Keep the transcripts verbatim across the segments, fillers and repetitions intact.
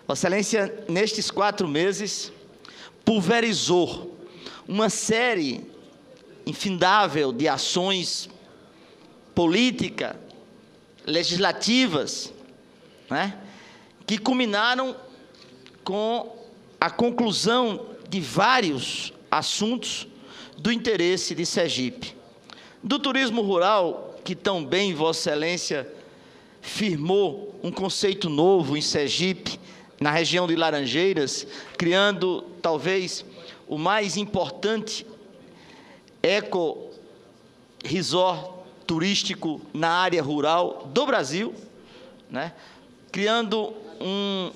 Vossa Excelência, nestes quatro meses, pulverizou uma série infindável de ações políticas, legislativas, né, que culminaram com a conclusão de vários assuntos do interesse de Sergipe. Do turismo rural, que tão bem Vossa Excelência firmou um conceito novo em Sergipe, na região de Laranjeiras, criando talvez o mais importante eco-resort turístico na área rural do Brasil, né? Criando um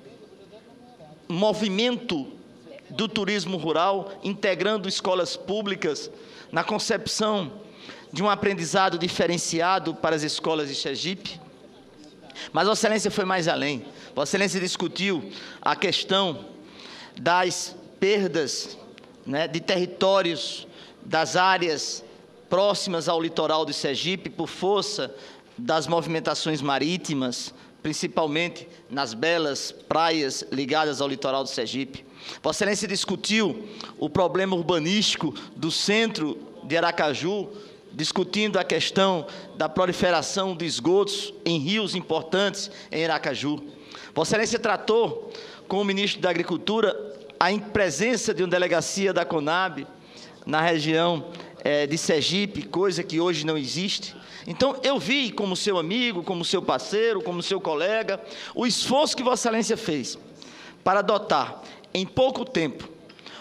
movimento do turismo rural, integrando escolas públicas na concepção de um aprendizado diferenciado para as escolas de Sergipe. Mas Vossa Excelência foi mais além. Vossa Excelência discutiu a questão das perdas, né, de territórios das áreas próximas ao litoral de Sergipe por força das movimentações marítimas, principalmente nas belas praias ligadas ao litoral de Sergipe. Vossa Excelência discutiu o problema urbanístico do centro de Aracaju, discutindo a questão da proliferação de esgotos em rios importantes em Aracaju. Vossa Excelência tratou com o ministro da Agricultura a presença de uma delegacia da CONAB na região eh, de Sergipe, coisa que hoje não existe. Então, eu vi, como seu amigo, como seu parceiro, como seu colega, o esforço que Vossa Excelência fez para adotar, em pouco tempo,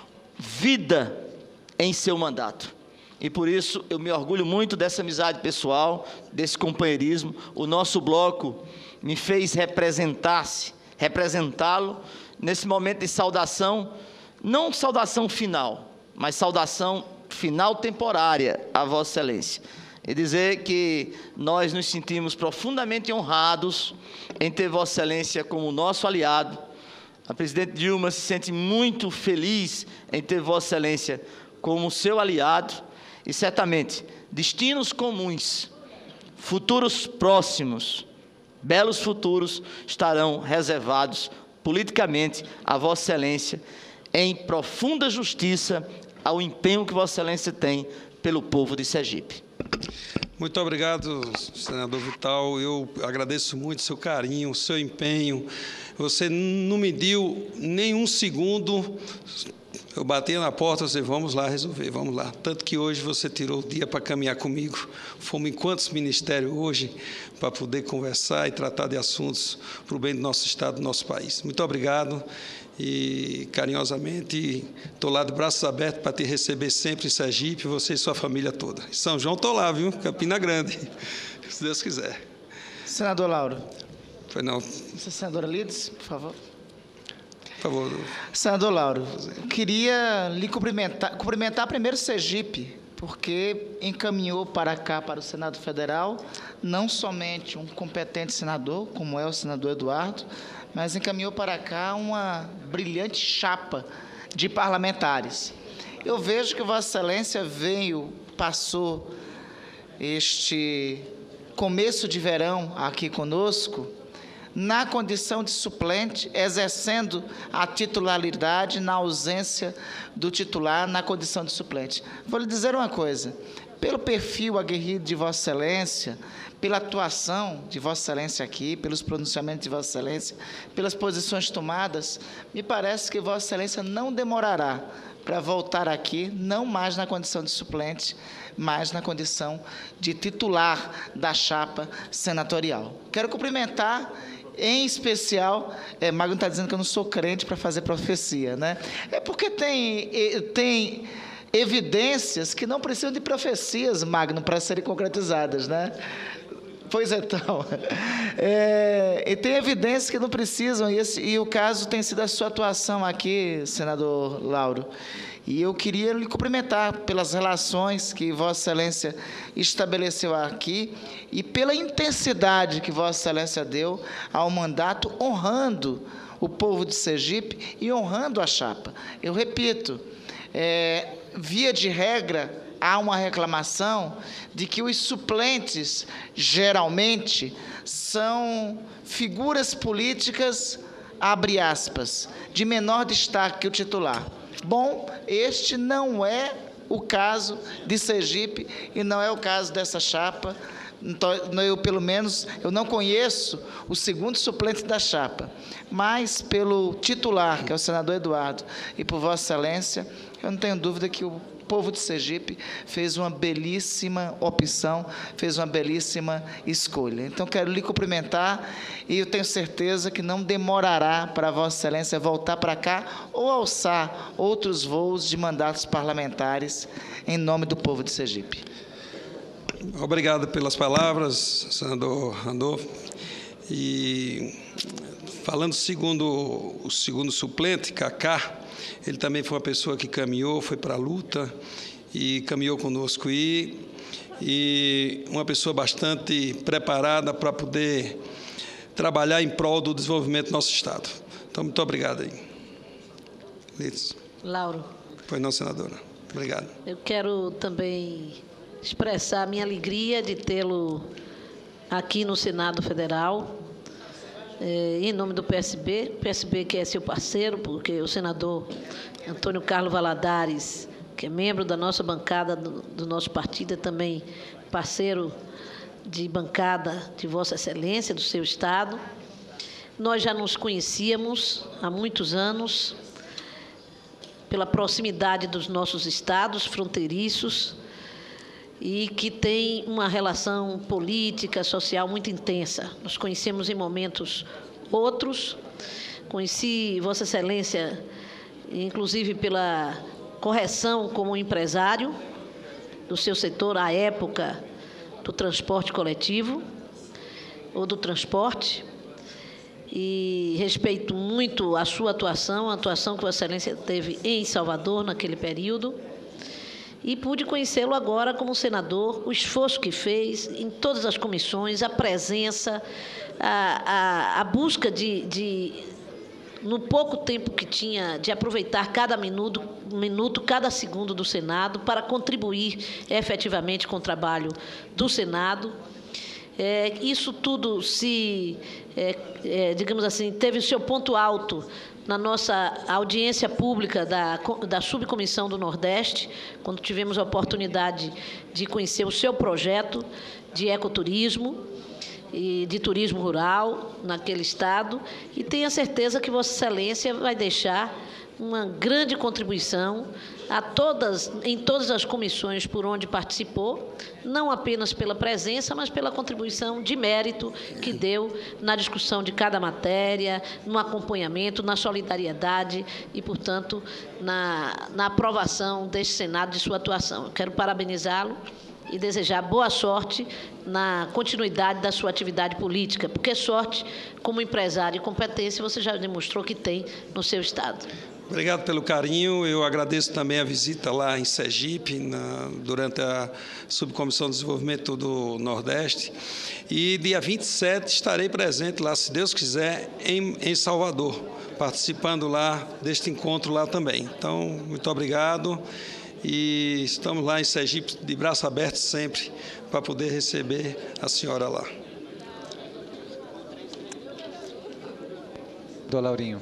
vida em seu mandato. E, por isso, eu me orgulho muito dessa amizade pessoal, desse companheirismo. O nosso bloco me fez representar-se, representá-lo nesse momento de saudação, não saudação final, mas saudação final temporária a Vossa Excelência. E dizer que nós nos sentimos profundamente honrados em ter Vossa Excelência como nosso aliado. A presidente Dilma se sente muito feliz em ter Vossa Excelência como seu aliado e, certamente, destinos comuns, futuros próximos, belos futuros, estarão reservados politicamente a Vossa Excelência em profunda justiça ao empenho que Vossa Excelência tem pelo povo de Sergipe. Muito obrigado, senador Vital. Eu agradeço muito o seu carinho, o seu empenho. Você não mediu nem um segundo. Eu bati na porta e disse, vamos lá resolver, vamos lá. Tanto que hoje você tirou o dia para caminhar comigo. Fomos em quantos ministérios hoje para poder conversar e tratar de assuntos para o bem do nosso Estado, do nosso país. Muito obrigado. E, carinhosamente, estou lá de braços abertos para te receber sempre em Sergipe, você e sua família toda. Em São João estou lá, viu? Campina Grande, se Deus quiser. Senador Lauro. Foi não. Senadora Lides, por favor. Por favor. Senador Lauro, queria lhe cumprimentar, cumprimentar primeiro Sergipe, porque encaminhou para cá, para o Senado Federal, não somente um competente senador, como é o senador Eduardo, mas encaminhou para cá uma brilhante chapa de parlamentares. Eu vejo que Vossa Excelência veio, passou este começo de verão aqui conosco, na condição de suplente, exercendo a titularidade na ausência do titular na condição de suplente. Vou lhe dizer uma coisa, pelo perfil aguerrido de Vossa Excelência, pela atuação de Vossa Excelência aqui, pelos pronunciamentos de Vossa Excelência, pelas posições tomadas, me parece que Vossa Excelência não demorará para voltar aqui, não mais na condição de suplente, mas na condição de titular da chapa senatorial. Quero cumprimentar, em especial, é, Magno está dizendo que eu não sou crente para fazer profecia, né? É porque tem... tem evidências que não precisam de profecias, Magno, para serem concretizadas, né? Pois então, é, e tem evidências que não precisam, e, esse, e o caso tem sido a sua atuação aqui, senador Lauro. E eu queria lhe cumprimentar pelas relações que Vossa Excelência estabeleceu aqui e pela intensidade que Vossa Excelência deu ao mandato, honrando o povo de Sergipe e honrando a chapa. Eu repito, é, via de regra, há uma reclamação de que os suplentes, geralmente, são figuras políticas abre aspas, de menor destaque que o titular. Bom, este não é o caso de Sergipe e não é o caso dessa chapa. Então, eu, pelo menos, eu não conheço o segundo suplente da chapa, mas pelo titular, que é o senador Eduardo, e por Vossa Excelência, eu não tenho dúvida que o povo de Sergipe fez uma belíssima opção, fez uma belíssima escolha. Então, quero lhe cumprimentar e eu tenho certeza que não demorará para Vossa Excelência voltar para cá ou alçar outros voos de mandatos parlamentares em nome do povo de Sergipe. Obrigado pelas palavras, senador Randolfo. E falando segundo o segundo suplente, Cacá, ele também foi uma pessoa que caminhou, foi para a luta e caminhou conosco e, e uma pessoa bastante preparada para poder trabalhar em prol do desenvolvimento do nosso Estado. Então, muito obrigado aí. Lides. Lauro. Pois não, senadora. Obrigado. Eu quero também expressar a minha alegria de tê-lo aqui no Senado Federal, eh, em nome do P S B, P S B que é seu parceiro, porque o senador Antônio Carlos Valadares, que é membro da nossa bancada, do, do nosso partido, é também parceiro de bancada de Vossa Excelência, do seu Estado. Nós já nos conhecíamos há muitos anos, pela proximidade dos nossos estados fronteiriços, e que tem uma relação política, social muito intensa. Nos conhecemos em momentos outros. Conheci Vossa Excelência, inclusive pela correção como empresário do seu setor, à época do transporte coletivo, ou do transporte, e respeito muito a sua atuação, a atuação que Vossa Excelência teve em Salvador naquele período, e pude conhecê-lo agora como senador, o esforço que fez em todas as comissões, a presença, a, a, a busca de, de, no pouco tempo que tinha, de aproveitar cada minuto, minuto, cada segundo do Senado para contribuir efetivamente com o trabalho do Senado. É, isso tudo se, é, é, digamos assim, teve o seu ponto alto na nossa audiência pública da, da Subcomissão do Nordeste, quando tivemos a oportunidade de conhecer o seu projeto de ecoturismo e de turismo rural naquele estado, e tenho a certeza que Vossa Excelência vai deixar uma grande contribuição a todas, em todas as comissões por onde participou, não apenas pela presença, mas pela contribuição de mérito que deu na discussão de cada matéria, no acompanhamento, na solidariedade e, portanto, na, na aprovação deste Senado de sua atuação. Eu quero parabenizá-lo e desejar boa sorte na continuidade da sua atividade política, porque sorte, como empresário e competência, você já demonstrou que tem no seu Estado. Obrigado pelo carinho. Eu agradeço também a visita lá em Sergipe, na, durante a Subcomissão de Desenvolvimento do Nordeste. E dia vinte e sete estarei presente lá, se Deus quiser, em, em Salvador, participando lá deste encontro lá também. Então, muito obrigado. E estamos lá em Sergipe de braço aberto sempre para poder receber a senhora lá. Doutor Laurinho.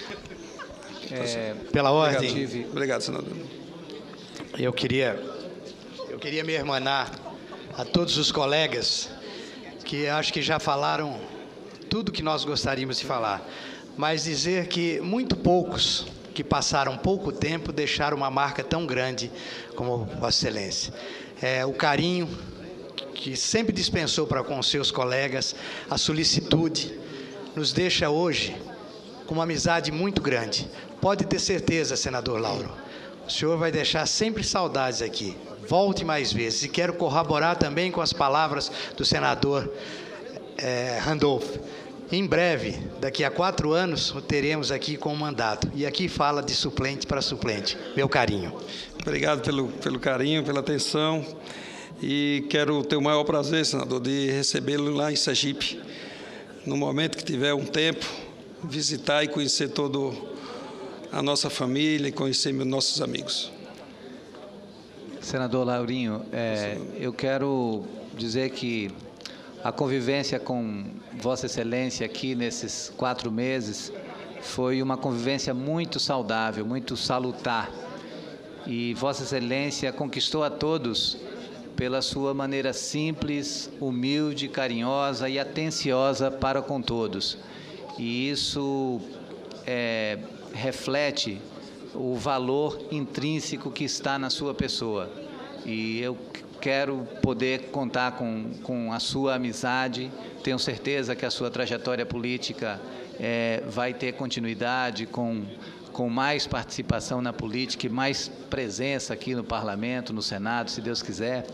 É, Pela ordem. Obrigado, obrigado, senador. Eu queria, eu queria me hermanar a todos os colegas que acho que já falaram tudo que nós gostaríamos de falar, mas dizer que muito poucos que passaram pouco tempo deixaram uma marca tão grande como Vossa Excelência. É, o carinho que sempre dispensou para com seus colegas, a solicitude, nos deixa hoje com uma amizade muito grande. Pode ter certeza, senador Lauro, o senhor vai deixar sempre saudades aqui. Volte mais vezes. E quero corroborar também com as palavras do senador é, Randolfo. Em breve, daqui a quatro anos, o teremos aqui com o mandato. E aqui fala de suplente para suplente. Meu carinho. Obrigado pelo, pelo carinho, pela atenção. E quero ter o maior prazer, senador, de recebê-lo lá em Sergipe. No momento que tiver um tempo, visitar e conhecer todo a nossa família e conhecer meus nossos amigos. Senador Laurinho, é, eu quero dizer que a convivência com Vossa Excelência aqui nesses quatro meses foi uma convivência muito saudável, muito salutar. E Vossa Excelência conquistou a todos pela sua maneira simples, humilde, carinhosa e atenciosa para com todos. E isso é, reflete o valor intrínseco que está na sua pessoa. E eu quero poder contar com, com a sua amizade. Tenho certeza que a sua trajetória política é, vai ter continuidade com, com mais participação na política e mais presença aqui no Parlamento, no Senado, se Deus quiser.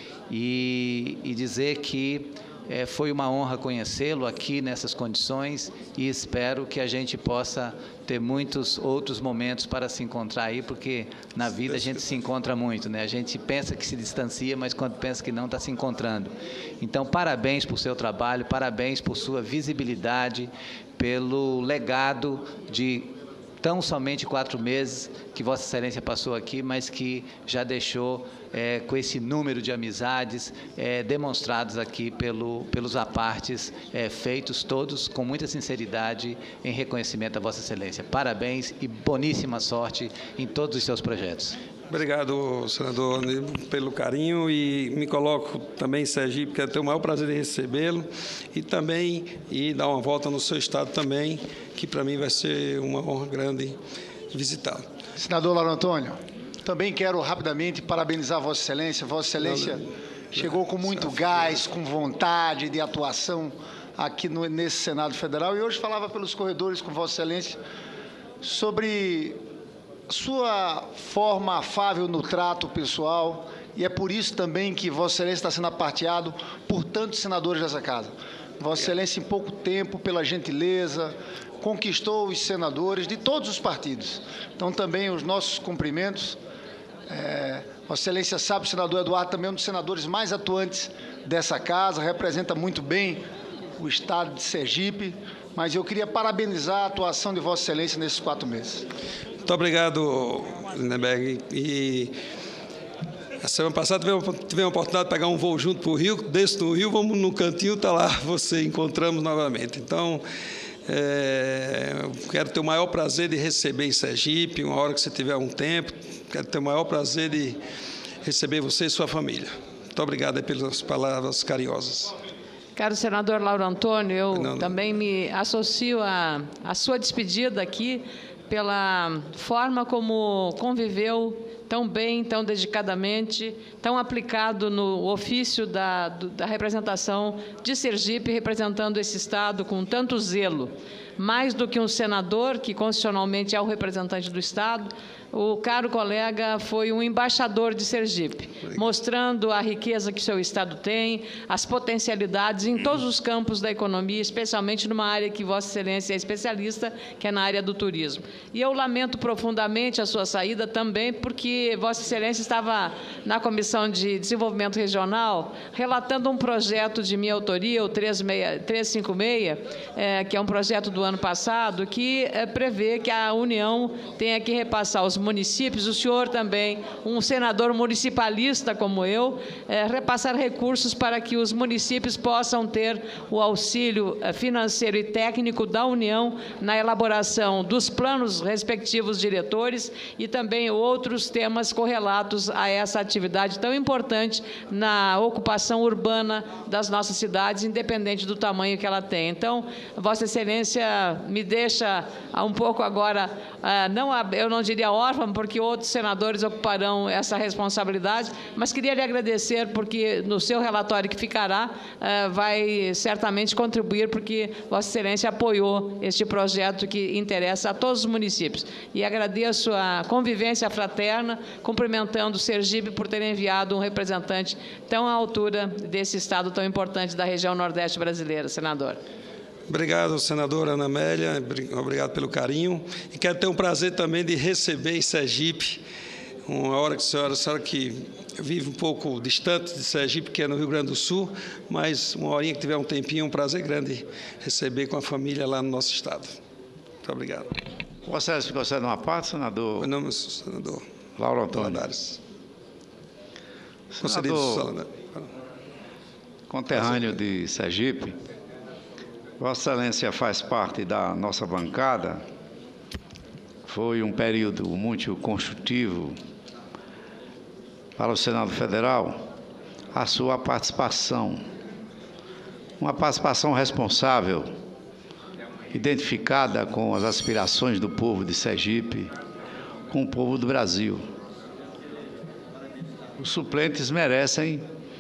E, e dizer que é, foi uma honra conhecê-lo aqui nessas condições e espero que a gente possa ter muitos outros momentos para se encontrar aí, porque na vida a gente se encontra muito, né? A gente pensa que se distancia, mas quando pensa que não, está se encontrando. Então, parabéns por seu trabalho, parabéns por sua visibilidade, pelo legado de tão somente quatro meses que Vossa Excelência passou aqui, mas que já deixou é, com esse número de amizades é, demonstrados aqui pelo, pelos apartes é, feitos todos com muita sinceridade em reconhecimento a Vossa Excelência. Parabéns e boníssima sorte em todos os seus projetos. Obrigado, senador, pelo carinho, e me coloco também em Sergipe, quero ter o maior prazer em recebê-lo e também e dar uma volta no seu estado também, que para mim vai ser uma honra grande visitá-lo. Senador Lauro Antônio, também quero rapidamente parabenizar Vossa Excelência. Vossa Excelência não, não, chegou com muito gás, com vontade de atuação aqui no, nesse Senado Federal, e hoje falava pelos corredores com Vossa Excelência sobre sua forma afável no trato pessoal, e é por isso também que Vossa Excelência está sendo aparteado por tantos senadores dessa casa. Vossa Excelência, em pouco tempo, pela gentileza, conquistou os senadores de todos os partidos. Então, também os nossos cumprimentos. É, Vossa Excelência sabe, o senador Eduardo também é um dos senadores mais atuantes dessa casa, representa muito bem o estado de Sergipe, mas eu queria parabenizar a atuação de Vossa Excelência nesses quatro meses. Muito obrigado, Lindenberg. E a semana passada tivemos tive a oportunidade de pegar um voo junto para o Rio, desço no Rio, vamos no cantinho, está lá, você encontramos novamente. Então, é, eu quero ter o maior prazer de receber em Sergipe, uma hora que você tiver um tempo, quero ter o maior prazer de receber você e sua família. Muito obrigado pelas palavras carinhosas. Caro senador Lauro Antônio, eu não, não. também me associo à, à sua despedida aqui, pela forma como conviveu tão bem, tão dedicadamente, tão aplicado no ofício da, da representação de Sergipe, representando esse Estado com tanto zelo. Mais do que um senador, que constitucionalmente é o representante do Estado, o caro colega foi um embaixador de Sergipe, mostrando a riqueza que seu Estado tem, as potencialidades em todos os campos da economia, especialmente numa área que Vossa Excelência é especialista, que é na área do turismo. E eu lamento profundamente a sua saída também, porque Vossa Excelência estava na Comissão de Desenvolvimento Regional, relatando um projeto de minha autoria, o trezentos e cinquenta e seis, é, que é um projeto do ano passado, que é, prevê que a União tenha que repassar aos municípios, o senhor também, um senador municipalista como eu, é, repassar recursos para que os municípios possam ter o auxílio financeiro e técnico da União na elaboração dos planos respectivos diretores e também outros temas correlatos a essa atividade tão importante na ocupação urbana das nossas cidades, independente do tamanho que ela tem. Então, Vossa Excelência me deixa um pouco agora, não, eu não diria órfão, porque outros senadores ocuparão essa responsabilidade, mas queria lhe agradecer porque no seu relatório que ficará, vai certamente contribuir, porque Vossa Excelência apoiou este projeto que interessa a todos os municípios. E agradeço a convivência fraterna, cumprimentando o Sergipe por ter enviado um representante tão à altura desse estado tão importante da região Nordeste brasileira, senador. Obrigado, senadora Ana Amélia, obrigado pelo carinho. E quero ter um prazer também de receber em Sergipe, uma hora que a senhora, a senhora que vive um pouco distante de Sergipe, que é no Rio Grande do Sul, mas uma horinha que tiver um tempinho, um prazer grande receber com a família lá no nosso estado. Muito obrigado. Vossa Excelência concede uma parte, senador? Meu nome é senador Lauro Antônio. Valadares. Senador conterrâneo de Sergipe, Vossa Excelência faz parte da nossa bancada foi um período muito construtivo para o Senado Federal, a sua participação, uma participação responsável, identificada com as aspirações do povo de Sergipe, com o povo do Brasil. Os suplentes merecem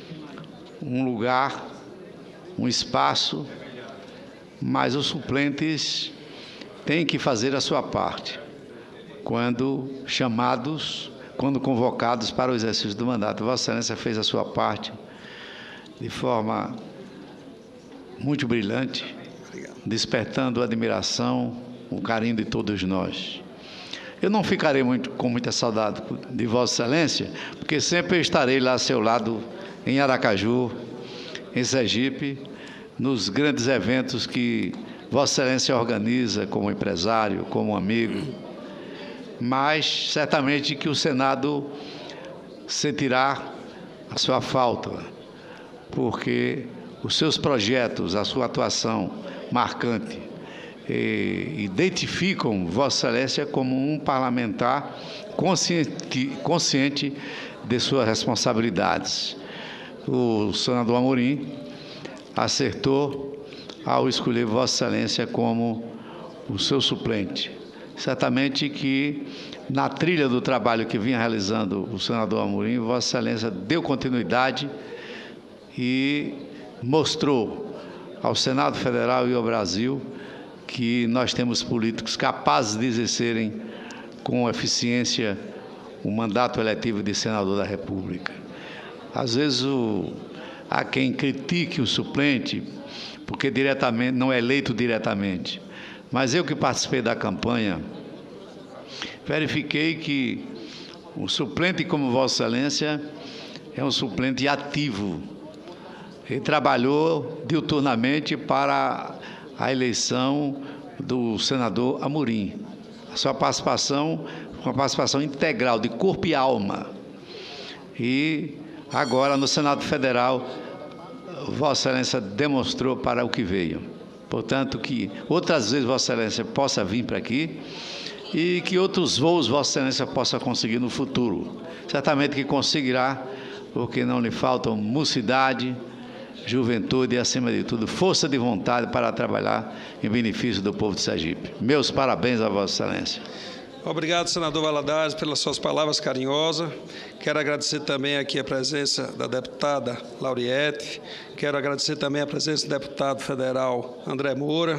um lugar, um espaço, mas os suplentes têm que fazer a sua parte quando chamados, quando convocados para o exercício do mandato. Vossa Excelência fez a sua parte de forma muito brilhante, despertando a admiração, o carinho de todos nós. Eu não ficarei muito, com muita saudade de Vossa Excelência, porque sempre estarei lá a seu lado, em Aracaju, em Sergipe, nos grandes eventos que Vossa Excelência organiza como empresário, como amigo, mas certamente que o Senado sentirá a sua falta, porque os seus projetos, a sua atuação marcante, eh, identificam Vossa Excelência como um parlamentar consciente, consciente de suas responsabilidades. O senador Amorim acertou ao escolher Vossa Excelência como o seu suplente. Certamente que, na trilha do trabalho que vinha realizando o senador Amorim, Vossa Excelência deu continuidade e mostrou ao Senado Federal e ao Brasil que nós temos políticos capazes de exercerem com eficiência o mandato eletivo de senador da República. Às vezes o, há quem critique o suplente porque diretamente, não é eleito diretamente, mas eu que participei da campanha verifiquei que o suplente como Vossa Excelência é um suplente ativo. Ele trabalhou diuturnamente para a eleição do senador Amorim. A sua participação, uma participação integral, de corpo e alma. E agora, no Senado Federal, Vossa Excelência demonstrou para o que veio. Portanto, que outras vezes Vossa Excelência possa vir para aqui e que outros voos Vossa Excelência possa conseguir no futuro. Certamente que conseguirá, porque não lhe faltam mocidade, juventude e, acima de tudo, força de vontade para trabalhar em benefício do povo de Sergipe. Meus parabéns a Vossa Excelência. Obrigado, senador Valadares, pelas suas palavras carinhosas. Quero agradecer também aqui a presença da deputada Lauriette. Quero agradecer também a presença do deputado federal André Moura.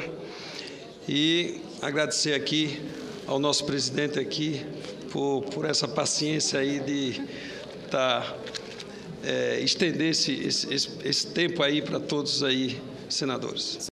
E agradecer aqui ao nosso presidente aqui por, por essa paciência aí de estar... É, estender esse, esse, esse tempo aí para todos aí, senadores.